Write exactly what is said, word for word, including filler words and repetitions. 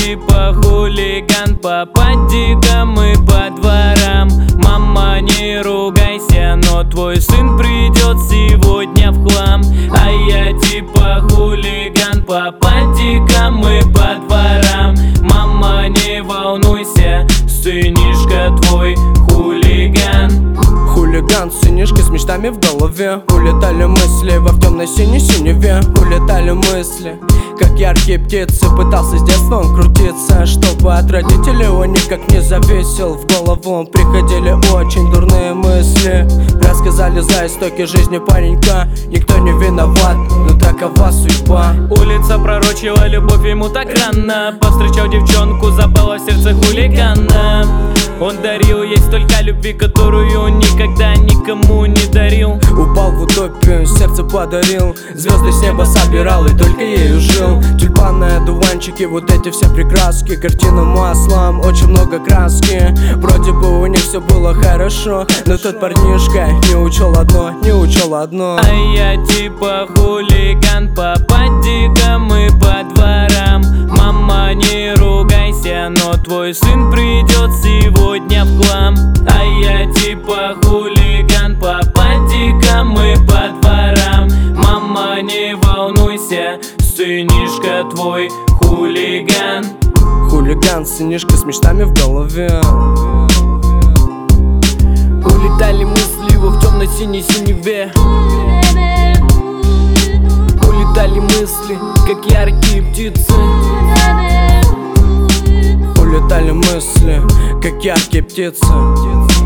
типа хулиган, попади-ка мы по дворам. Мама, не ругайся, но твой сын придет сегодня в хлам. А я типа хулиган, попади-ка мы по дворам. Мама, не волнуйся, сынишка твой хулиган. Хулиган, сынишка с мечтами в голове. Улетали мысли во в темной синей синеве. Улетали мысли, как яркие птицы. Пытался с детства он крутиться, чтобы от родителей он никак не зависел. В голову приходили очень дурные мысли. Рассказали за истоки жизни паренька. Никто не виноват, но такова судьба. Улица пророчила любовь ему так рано. Повстречал девчонку, запала в сердце хулигана. Он дарил ей столько любви, которую никогда никому не дарил. Упал в утопию, сердце подарил. Звезды с неба собирал и только ею жил. Тюльпаны, одуванчики, вот эти все прекраски. Картина маслом, очень много краски. Вроде бы у них все было хорошо, но тот парнишка не учел одно, не учел одно. А я типа хулиган, попади-ка мы по дворам. Мама, не ругайся, но твой сын придет сегодня в хлам. А я типа хулиган, попади-ка мы по дворам. Мама, не волнуйся, сынишка твой хулиган. Хулиган, сынишка с мечтами в голове. Улетали мысли во в темной синей синеве. Улетали мысли, как яркие птицы. Улетали мысли, как яркие птицы.